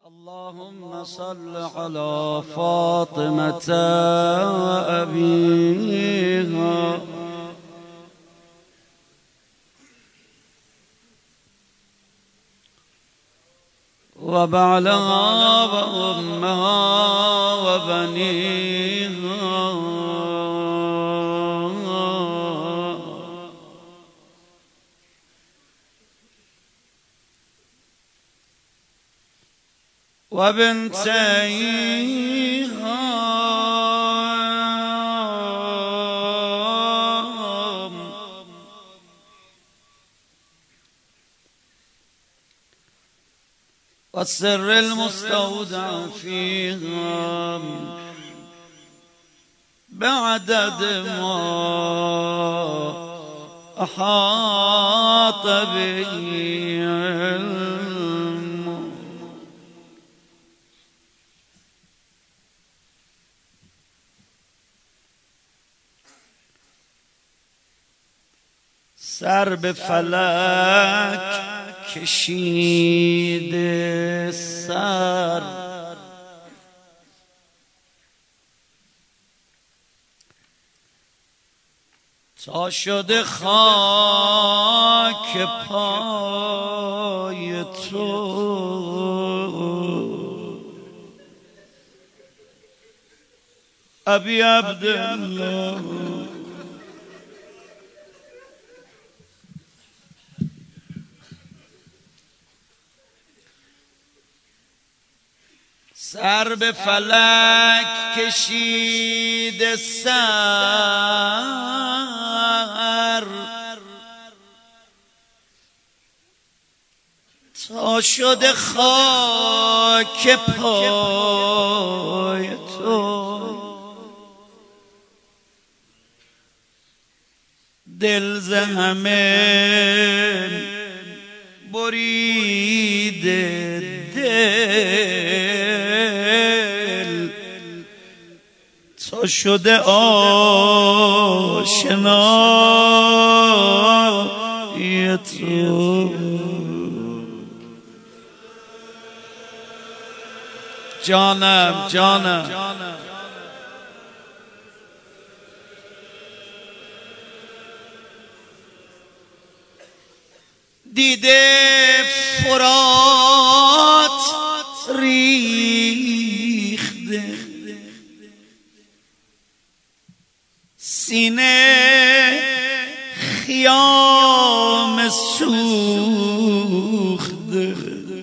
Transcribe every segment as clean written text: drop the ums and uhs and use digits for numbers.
اللهم صل على فاطمة أبيها وبعلها وأمها وبنيها وبنتيها والسر المستودع فيها بعدد ما أحاط به علم. سر به فلک کشیده سر تا شده خاک پای تو. ابی عبدالله سر به فلک کشیده سر تا شده خاک پای تو. دل ز همه بریده دل تا شده آشنای تو. جانم جانم دیده فرات ریخته سینه خیام سوخته.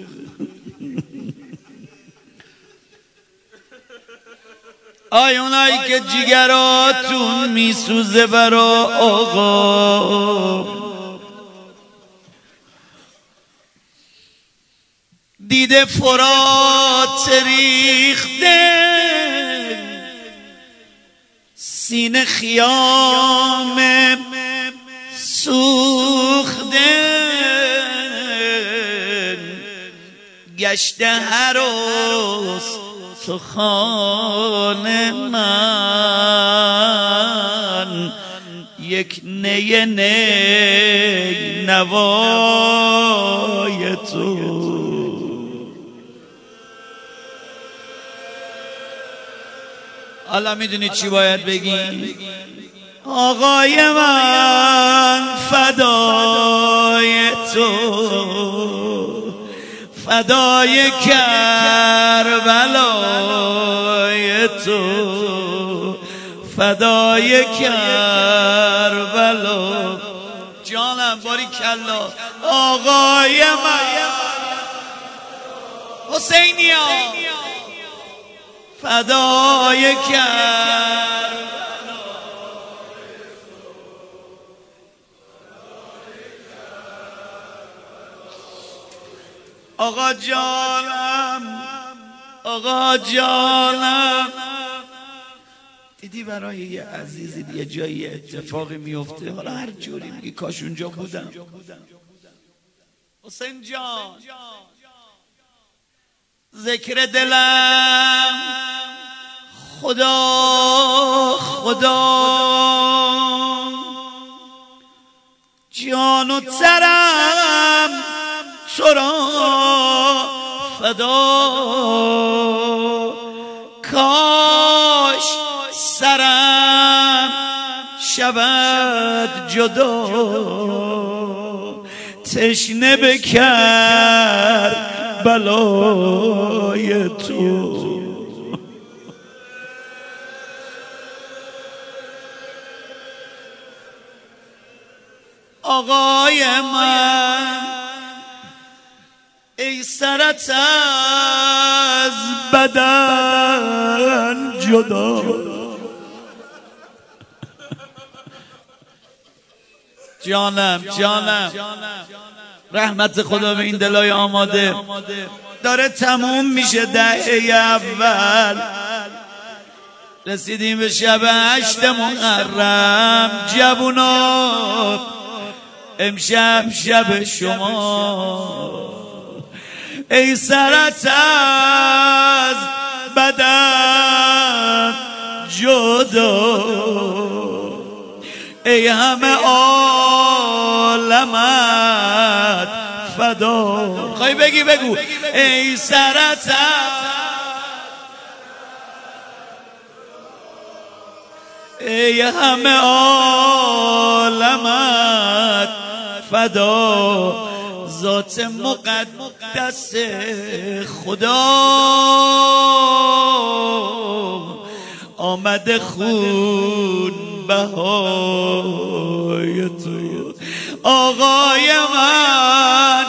آی اونایی که جگراتون میسوزه برا آقا، دیده فرات ریخته سینه خیام سوخته. گشته هر روز تو خانه من یک نی نی نوای تو. حالا میدونی چی باید بگی؟ آقای من فدای تو، فدای کربلای تو، فدای کربلا. جانم باریکلا. آقای من حسینیا فدای کربلا. آقا جانم آقا جانم. دیدی برای یه عزیزی یه جایی اتفاقی میفته، حالا هر جوری میگی کاش اونجا بودم. حسین جان ذکر دلم خدا خدا، جان و ترم تو را فدا کاش سرم شود جدا تشنه بکر بلای تو آقای من ای سرت از بدن جدا جانم رحمت خدا به این دلای آماده داره تموم میشه دهه اول رسیدیم به شب 8 محرم جوونا امشب شب شما ای سرت از بدن جدا ای همه عالمت فدا خواهی بگو ای سرت ای همه عالمت فدا ذات مقدس خدا آمده خون بهای تو آقای من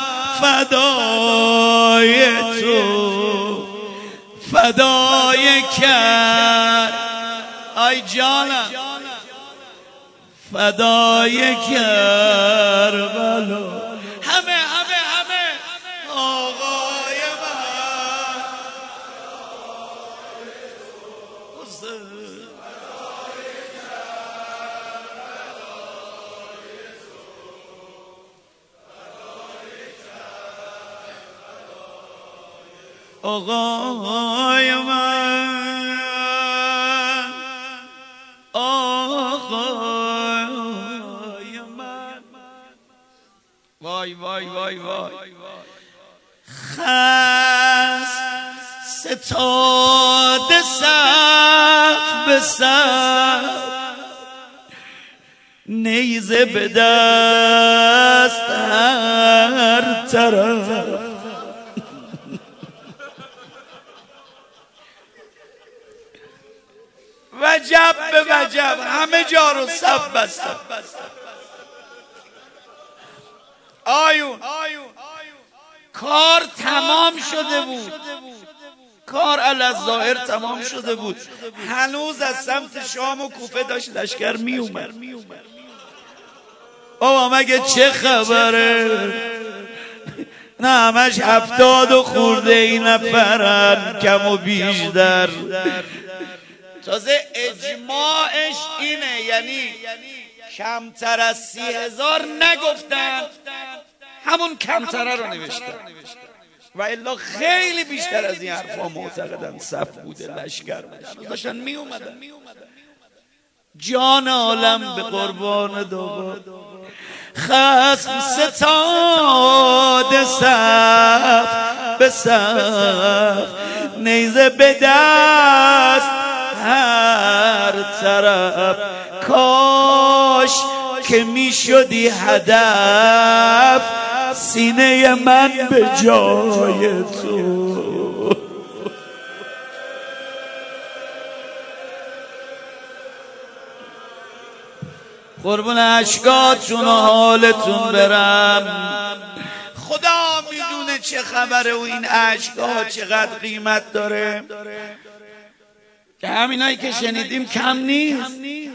فدای تو فدای کرد ای جانم فدای کربلا همه آقای من آقای من آقای من وای وای وای وای خست ستاده صف به صف نیزه به دست هر طرف وجب به وجب همه جا رو صف بستن آیون کار تمام شده بود کار الظاهر تمام شده بود هنوز از سمت شام و کوفه داشت لشکر می اومد بابا مگه چه خبره نه همش 70 خورده این نفرن کم و بیشتر تازه اجماعش اینه یعنی کمتر از 30,000 نگفتن همون کمتره رو نوشتن و الا خیلی بیشتر از این حرفا معتقدن صف بوده لشکر بوده داشتن می اومدن جان عالم به قربان دوبار خصم ستاد صف به صف نیزه به دست هر طرف کاش که می شدی هدف سینه من به جای تو قربون اشکاتون و حالتون برم خدا میدونه چه خبره و این اشکا چقدر قیمت داره که همینایی که شنیدیم کم نیست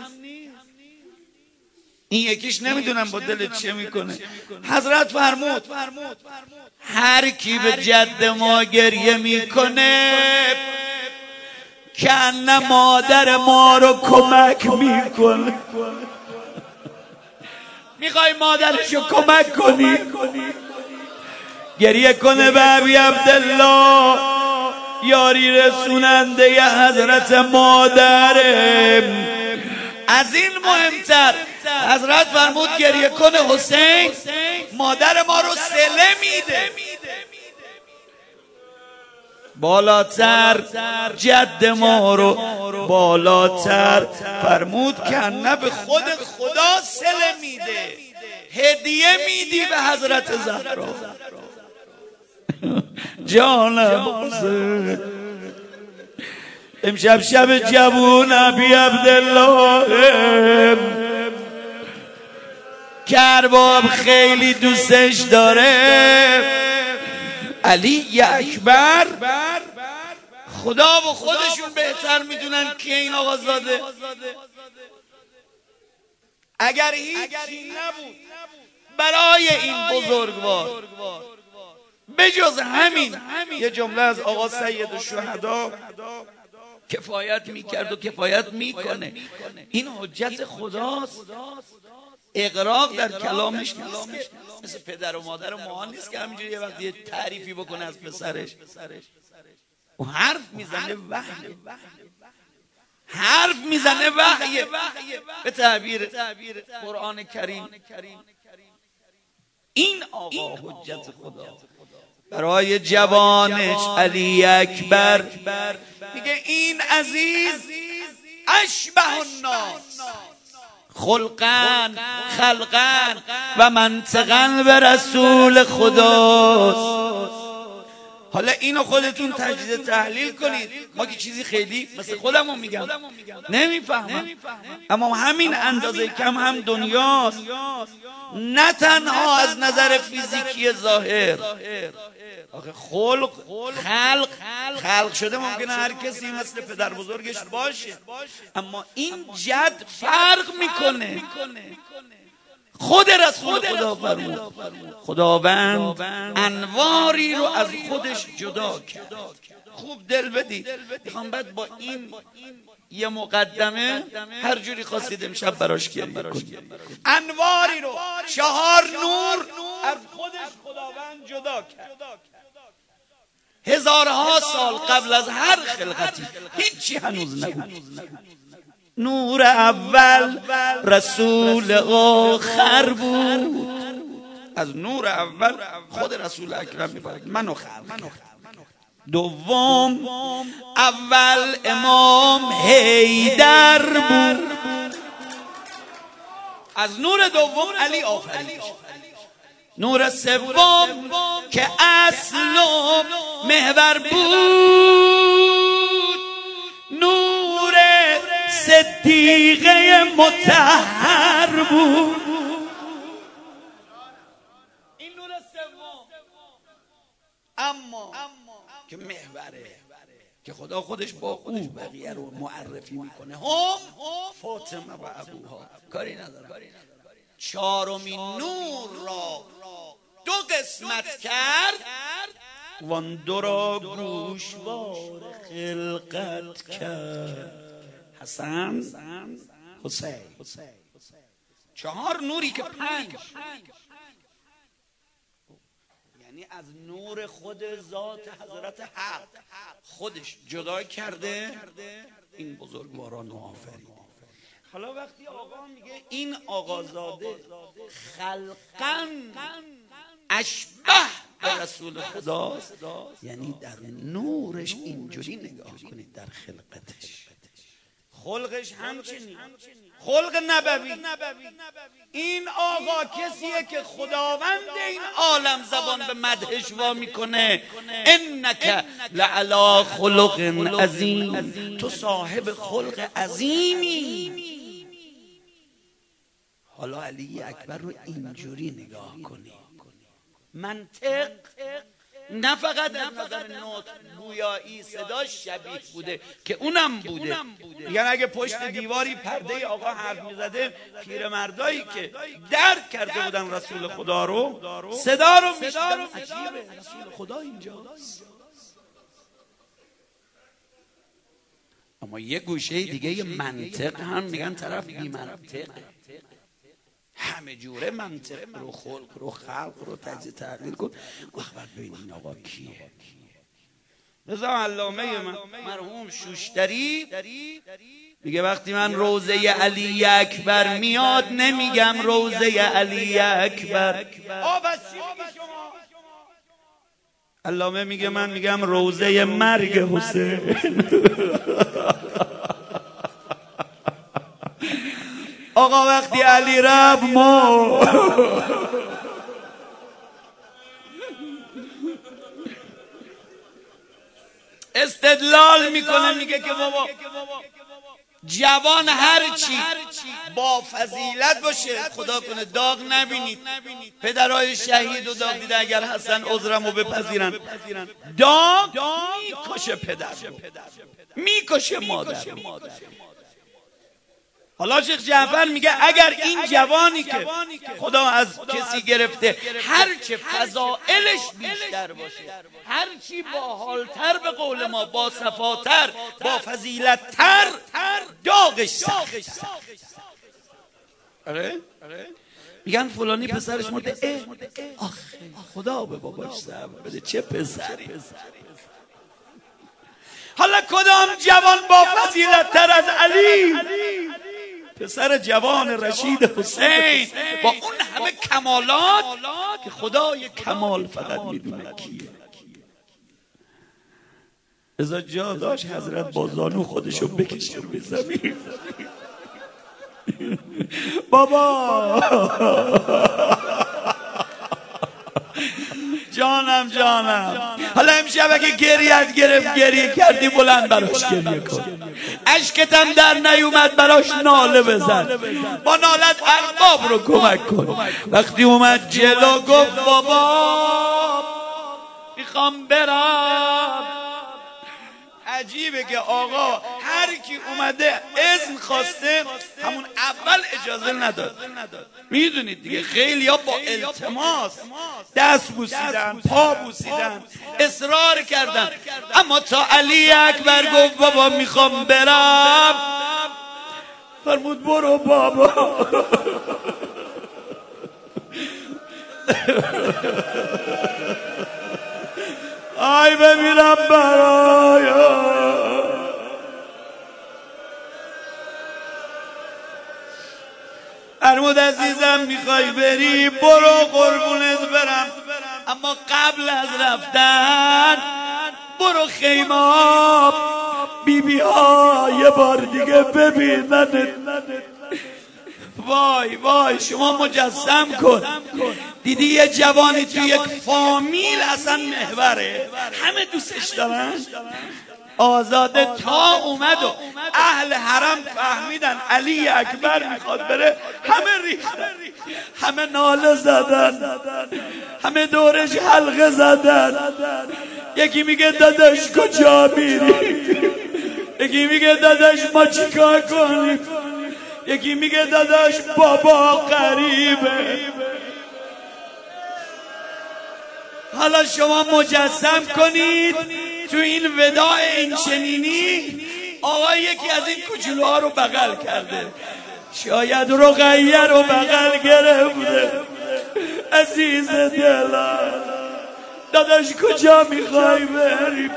این یکیش نمیدونم با دلت چه میکنه حضرت فرمود هر کی به جد ما گریه میکنه که مادر ما رو کمک میکنه میخوای مادرشو کمک کنی گریه کنه به ابی عبدالله یاری رسوننده ی حضرت مادره از این مهمتر حضرت فرمود گریه کنه حسین مادر ما رو صله میده بالاتر جد ما رو بالاتر فرمود که نه به خود خدا صله میده، هدیه میدی به حضرت زهرا. جانم امشب شب جوون ابی عبدالله که ارباب خیلی دوستش داره، علی اکبر. خدا و خودشون بهتر میدونن که این آقازاده اگر هیچی نبود برای این بزرگوار بجز همین یه جمله از آقا سید الشهدا کفایت میکرد و کفایت میکنه. این حجت خداست، اغراق در کلامش نیست که مثل پدر و مادر ما نیست که همینجوری یه وقتی تعریفی بکنه از پسرش. و حرف میزنه وحی، حرف میزنه وحی به تعبیر قرآن کریم. این آقا حجت خدا برای جوانش علی اکبر میگه این عزیز اشبه الناس خلقاً خلقاً و منطقاً به رسول خداست. حالا اینو خودتون تجزیه تحلیل کنید. ما که چیزی خیلی مثل خودمون میگم نمیفهمم، اما همین اندازه کم هم دنیاست، نه تنها از نظر فیزیکی ظاهر. آخه خلق شده ممکنه هر کسی مثل پدر بزرگش باشه، اما این جد فرق میکنه. خود رسول خدا فرمود خداوند انواری رو از خودش جدا کرد. خوب دل بدید. میخوام بعد با این یه مقدمه هر جوری خواستید امشب براش گریه کنید. انواری رو 4 نور از خودش خداوند جدا کرد. هزارها سال قبل از هر خلقتی هیچی هنوز نبود. نور اول رسول آخر بود. از نور اول خود رسول اکرم میفرد منو خلق. دوم اول امام حیدر بود. از نور دوم علی آفرید. نور سوم که اصل و محور بود نور صدیقه مطهر بود. این نور سوم اما که محوره که خدا خودش با او بقیه رو معرفی میکنه. هم فاطمه و ابوها کاری ندارم. 4مین نور را 2 قسمت کرد وان 2 را گوشوار خلقت کرد. حسن حسین 4 نوری که 5 یعنی از نور خود ذات حضرت حق خودش جدا کرده این بزرگواران آفریده. حالا وقتی آقا میگه این آقازاده خلقاً اشبه به رسول خداست، یعنی در نورش اینجوری نگاه کنید، در خلقتش خلقش همچنین خلق نبوی. این آقا کسیه که خداوند این عالم زبان به مدحش وا میکنه. انک لعلی خلق عظیم، تو صاحب خلق عظیمی. حالا علی اکبر رو اینجوری نگاه کنی. منطق نه فقط از نظر نطق گویایی صداش شبیه بوده که اونم بوده. یعنی اگه پشت دیواری پرده آقا حرف میزده پیرمردایی که درک کرده بودن رسول خدا رو صدا رو میشنن. عجیبه رسول خدا اینجاست. اما یه گوشه دیگه یه منطق هم میگن طرف بی منطق، همه جوره منطق رو خلق رو خلق رو تجزیه تحلیل کن. وقت ببین این آقا کیه. رضا علامه من مرحوم شوشتری میگه وقتی من روضه علی اکبر میاد نمیگم روضه علی اکبر. علامه میگه من میگم روضه مرگ حسین. آقا وقتی علی رفت ما استدلال میکنه، میگه که بابا جوان هر چی با فضیلت باشه، خدا کنه داغ نبینید. پدرای شهید و داغ دیده اگر هستن عذرمو بپذیرن. داغ میکشه پدر، میکشه مادر. حالا شیخ جعفر میگه اگر این جوانی که خدا از کسی گرفته هرچه فضائلش بیشتر باشه، هرچی با حالتر، به قول ما با صفاتر، با فضیلتتر، داغش سخت. آره میگن فلانی پسرش مرده، آخه خدا به باباش صبر بده، چه پسری. حالا کدام جوان با فضیلتتر از علی، پسر جوان رشید حسین، با اون همه کمالات که خدای کمال فقط میدونه کیه. ازا جا داشت حضرت با زانو خودشو بکشه به زمین. بابا جانم حالا امشب اگه گریت گرفت گریه کردی بلند براش گریه کن، اشکتم در نیومد براش ناله بزن، با نالت ارباب رو کمک کن. وقتی اومد جلو گفت بابا میخوام برم. عجیبه که آقا هر کی اومده اذن خواسته همون اول اجازه نداد. میدونید دیگه خیلی ها با التماس دست بوسیدن، پا بوسیدن، اصرار کردن، اما تا علی اکبر گفت بابا میخوام برم، فرمود برو بابا. آی بمیرم برایا. فرمود عزیزم میخوای بری برو قربونت برم، اما قبل از رفتن برو خیمه بیبی ها یه بار دیگه ببیننت. وای شما مجسم کن، دیدی یه جوانی توی یک فامیل اصلا محوره، همه دوستش دارن، آزاده تا اومد و اهل حرم فهمیدن علی اکبر میخواد بره، همه ریختن، همه ناله زدن، همه دورش حلقه زدن. یکی میگه داداش کجا میری، یکی میگه داداش ما چیکار کنیم، یکی میگه داداش بابا غریبه. حالا شما مجسم کنید تو این وداع این چنینی آقا یکی از این کوچولوها رو بغل کرده، شاید رقیه رو بغل گرفته، عزیز دلم داداش کجا میخوای بریم؟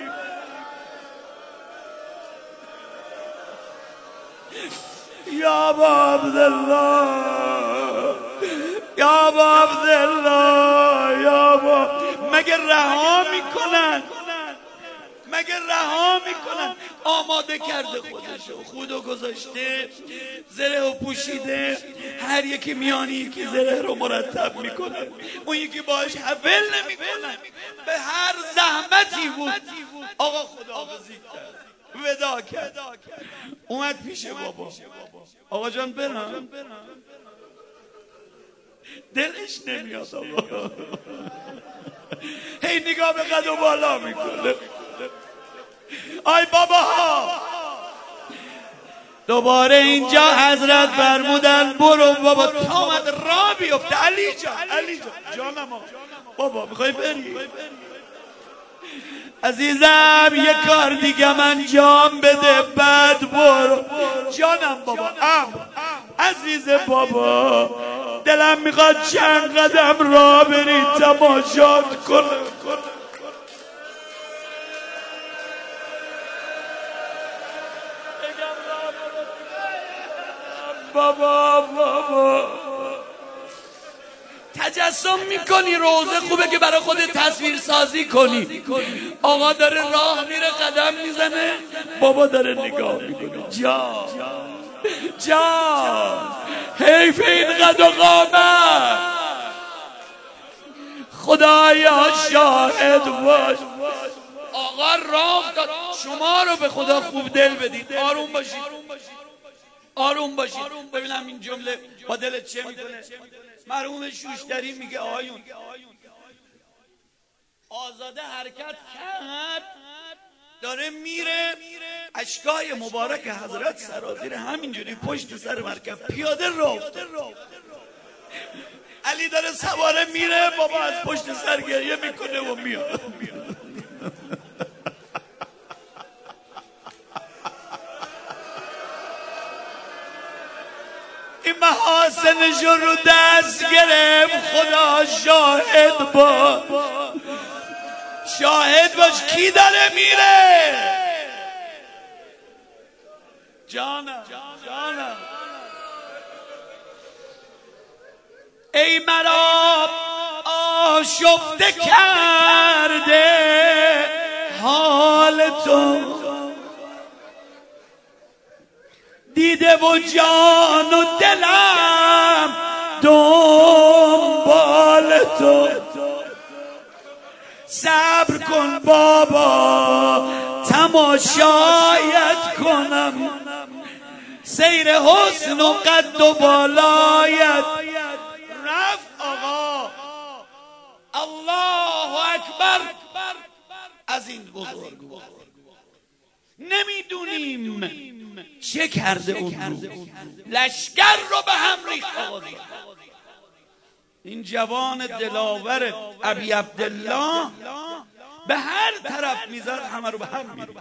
یا ابا عبدالله، یا ابا عبدالله، یا ابا. مگه رها میکنن؟ مگه رها میکنن؟ آماده کرده خودشو، خودو گذاشته، زره و پوشیده، هر یکی میانی یکی زره رو مرتب میکنه، اون یکی باش حفل نمیکنه، به هر زحمتی بود آقا خداحافظی کرد، وداع کرد، اومد پیش بابا. آقا جان برم، دلش نمیاد آقا، هی نگاه به قد و بالا میکنه. آی بابا ها دوباره اینجا حضرت فرمودن برو بابا، تا اومد راه بیفته. علی جان جانم بابا میخوای بری؟ عزیزم یه کار دیگه انجام بده بعد برو. جانم بابا، عزیز بابا دلم میخواد چند قدم راه بری تماشات کنه. بابا تجسم میکنی، روزه خوبه که برای خودت تصویر سازی کنی. آقا داره راه میره قدم میزنه، بابا داره نگاه میکنه. جان حیف این قد و قامت. خدایا شاهد باش. آقا راه داد. شما رو به خدا خوب دل بدید. آروم باشید. ببینم این جمله با دلت چه میکنه. مرحوم شوشتری میگه آیون آزاده حرکت کرد، داره میره، اشکای مبارک حضرت سرازیر همینجوری پشت سر مرکب پیاده راه. علی داره سواره میره، بابا از پشت سر گریه میکنه و میاد. این محاسنشو رو دست گرفت. خدا شاهد باش. کی داره میره؟ جانم ای مرا آشفته کرده حال تو، دیده و جان و دلم دنبال تو. صبر کن بابا تماشایت کنم، سیر حسن و قد و بالایت. رفت آقا الله اکبر. از این بزرگ نمیدونیم چه کرده اون روز. لشکر رو به هم ریخت. این جوان دلاور ابی عبدالله به هر طرف میزد همه رو به هم میریخت.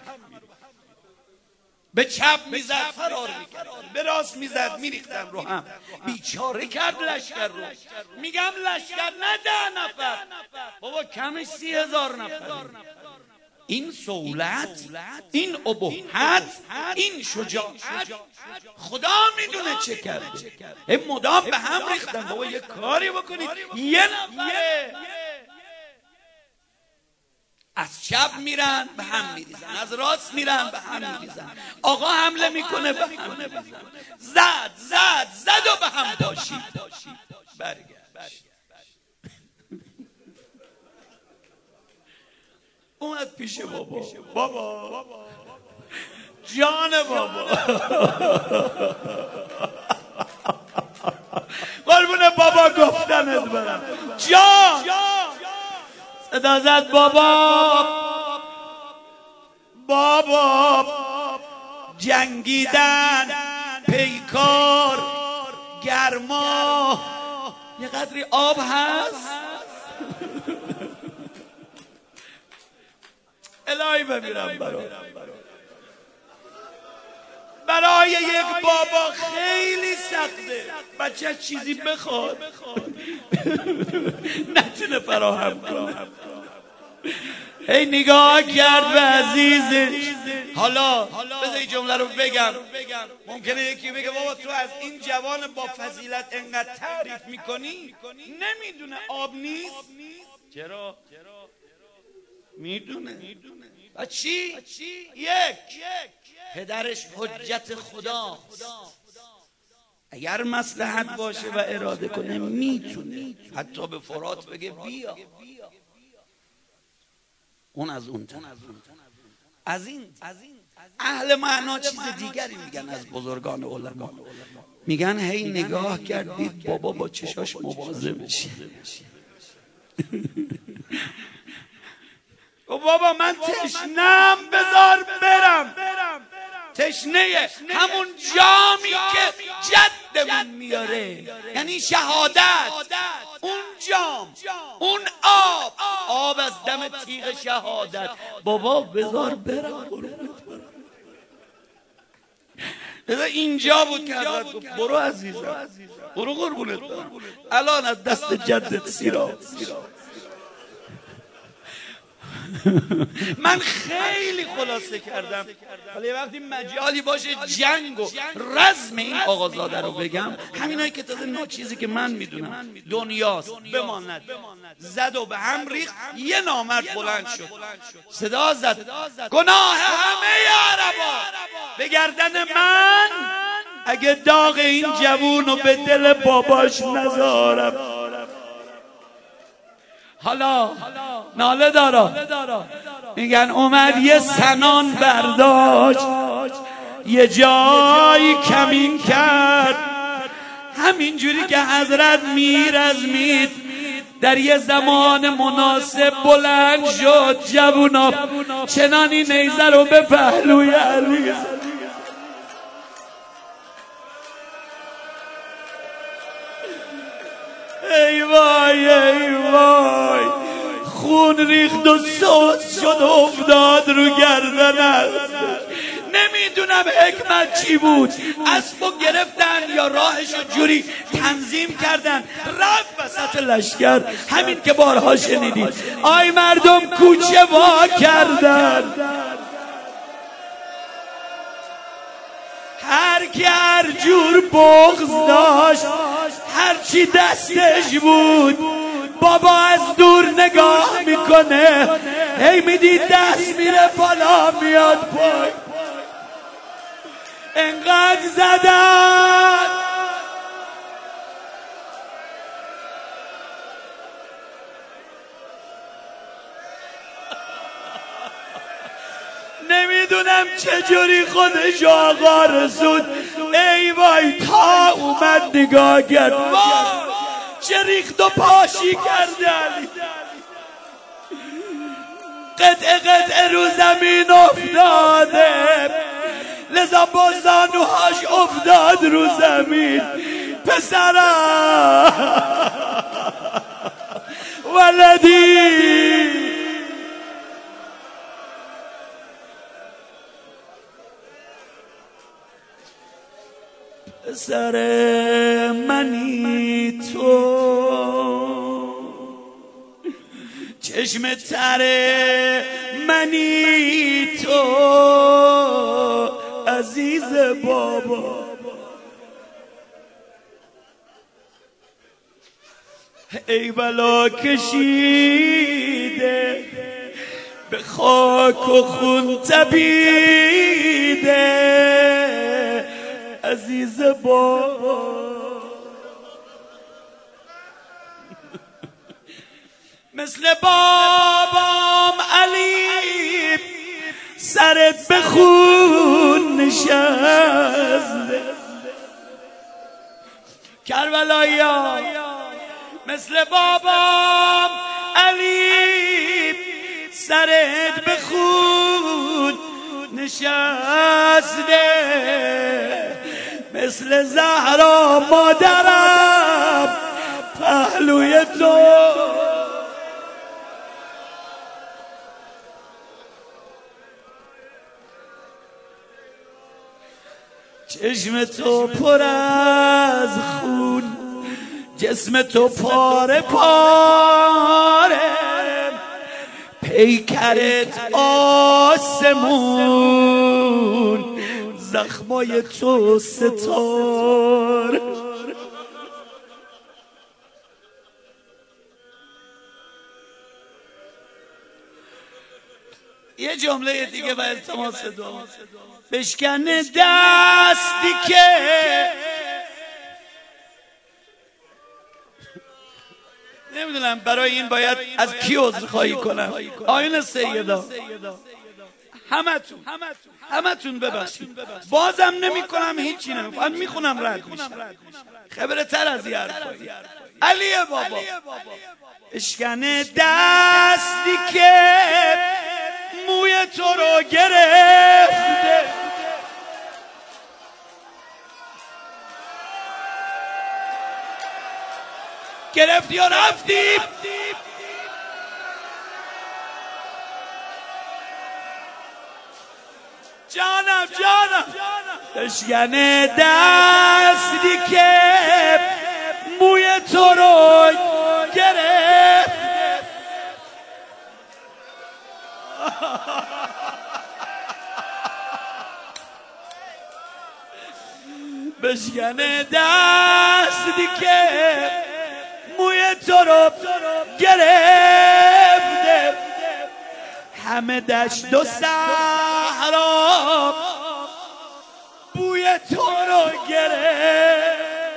به چپ میزد فرار میکرد، به راست میزد میریختن رو هم. بیچاره کرد لشکر رو. میگم لشکر نه 10 نفر بابا، کمش 30,000 نفر. این سهولت، این ابهت، این شجاعت خدا میدونه چه کرده. مدام به هم ریختن. بابا یه کاری بکنید. یه نفره از چپ میرن به هم میریزن، از راست میرن به هم میریزن. آقا حمله میکنه به هم میریزن. زد و به هم باشید. برگشت. اومد پیش بابا جان بابا قربون بابا گفتنت برم. جان صدا زد بابا جنگیدن پیکار گرما، یه قدری آب هست. الهی بمیرم برای یک بابا خیلی سخته بچه چیزی بخواد نتونه فراهم کنه. هی نگاه کرد به عزیزش. حالا بذار این جمله رو بگم. ممکنه یکی بگه بابا تو از این جوان با فضیلت انقدر تعریف میکنی، نمیدونه آب نیست. چرا؟ میدونه. و چی؟ یک پدرش حجت خدا، اگر مصلحت باشه و اراده کنه میتونه حتی به فرات بگه بیا. اون از اون از این اهل معنا چیز دیگری میگن. از بزرگان علما میگن هی نگاه کردید بابا با چشاش مواظب بشه. بابا من تشنم بذار برم. تشنه همون جامی که جدمون میاره، یعنی شهادت. اون جام، اون آب از دم تیغ شهادت. بابا بذار برم. اینجا بود که حضرت گفت برو عزیزم، برو قربونت برم، الان از دست جدت سیراب. من خیلی خلاصه کردم. حالا یه وقتی مجالی باشه جنگ و رزم این آقازاده رو بگم، همینایی که تازه چیزی که من میدونم دنیاست بماند. زد و به هم ریخت، یه نامرد بلند شد صدا زد گناه همه عربا به گردن من اگه داغ این جوون رو به دل باباش نذارم. حالا ناله دارا میگن اومد یه سنان برداشت یه جایی کمین کرد، همینجوری که حضرت میرزمید در یه زمان مناسب بلند شد. جوونا چنانی نیزه رو به پهلوی علی ای وای ای وای، خون ریخت و سوز شد و افتاد رو گردنش. نمیدونم حکمت چی بود، اسبو گرفتن یا راهشو جوری تنظیم کردن رفت وسط لشکر. همین که بارها شنیدید آی مردم کوچه وا کردن، هر کی هر جور بغض داشت هرچی دستش بود بابا از دور نگاه میکنه، هی میدید دست میره بالا میاد پای. انقدر زدن نمیدونم چجوری خودش آقا رسود. ای وای تا اومد نگاه کرد، چه ریخت و پاشی کردن، قطعه قطعه رو زمین افتاده، لذا با زانوهاش افتاد رو زمین. پسرم ولدی پسر منی تو، چشم تر منی تو، عزیز بابا. ای بلا کشیده به خاک و خون تپیده، عزیز بابا. مثل بابام علی سرت به خون نشسته، کربلایا مثل بابام علی سرت به خون نشسته، مثل زهرا مادرم پهلوی تو. چشم تو پر از خون، جسم تو پاره پاره، پیکرت آسمون، زخمای تو ستاره. یه جمله دیگه و التماس دعا، بشکن دستی که نمیدونم برای این باید از کی عذرخواهی کنم. آیون سیدا همتون ببخشید، بازم نمی کنم هیچی نمیکنم، میخونم رد میشم خبره تر از یه حرفایی. علی بابا اشکن دستی که موی تو رو گرفته، گرفتی و رفتی، جانم اشکن دستی که موی تو رو گرفت، بشکنه دستی که موی تو رو گرفته، همه دشت و صحرا بوی تو رو گرفت.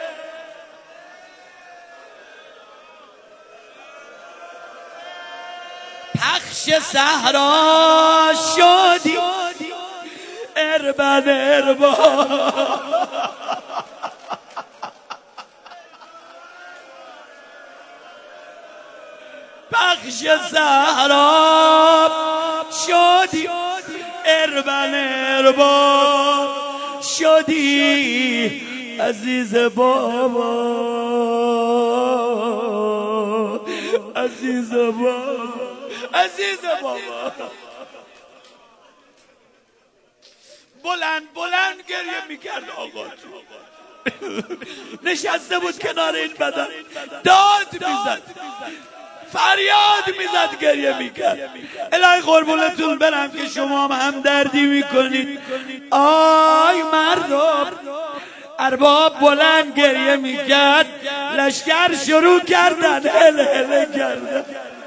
پخش صحرا شدی اربن اربا، پخش صحرا شدی اربن اربا، شدی عزیز بابا، عزیز بابا، عزیز بابا. بلند بلند گریه میکرد آقا تو، نشسته بود کنار این بدن، داد میزد، فریاد میزد، گریه میکرد. الهی قربونتون برم که شما هم دردی میکنید. آی مردم، ارباب بلند گریه میکرد، لشکر شروع کردن هل هل کردن،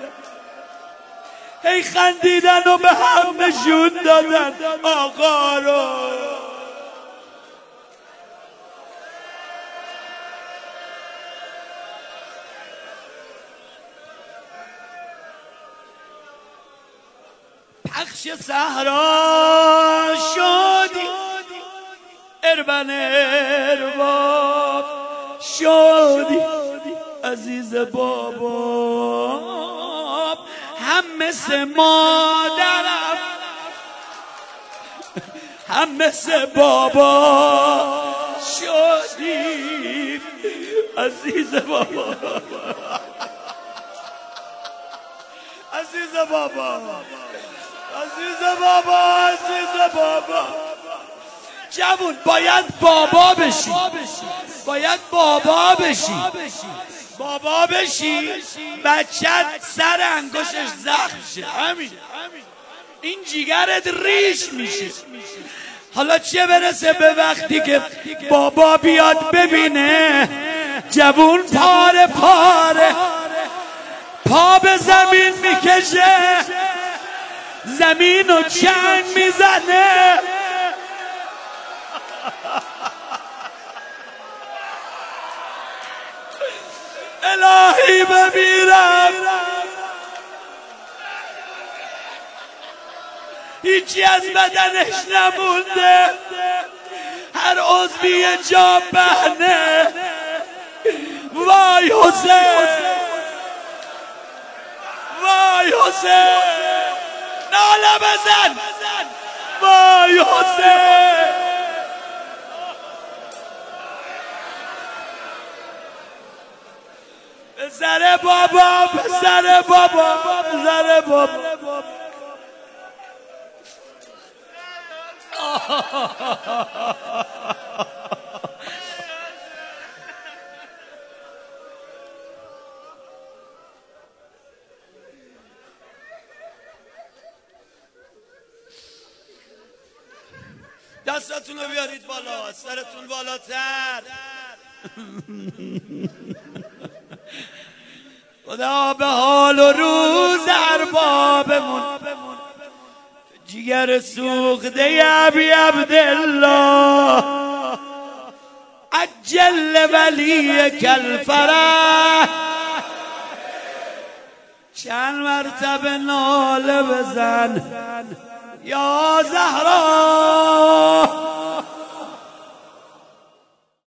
هی خندیدن و به هم نشون دادن آقا رو. پخش صحرا شدی اربن ارباب، شدی عزیز بابا، هم مثل مادرم هم مثل بابا، شدی عزیز بابا، عزیز بابا، عزیز بابا، عزیز بابا. جوون باید بابا بشی، باید بابا بشی، بابا بشی، بچت سر انگشتش زخم شه، همین، این جیگرت ریش میشه. حالا چه برسه به وقتی که بابا بیاد ببینه جوون پاره پاره پا به زمین میکشه، زمین و چنگ میزنه. الهی بمیرم، هیچی از بدنش نمونده، هر عضوی جا بهنه. وای حسین، وای حسین، ناله بزن، وای حسین. پسر بابا، پسر بابا، پسر بابا. دستاتون رو بیارید بالا، سرتون بالاتر. خدا به حال و روز اربابمون، جگر سوخته ابی عبدالله، عجل ولی کالفرح، چند مرتبه ناله بزن یا زهرا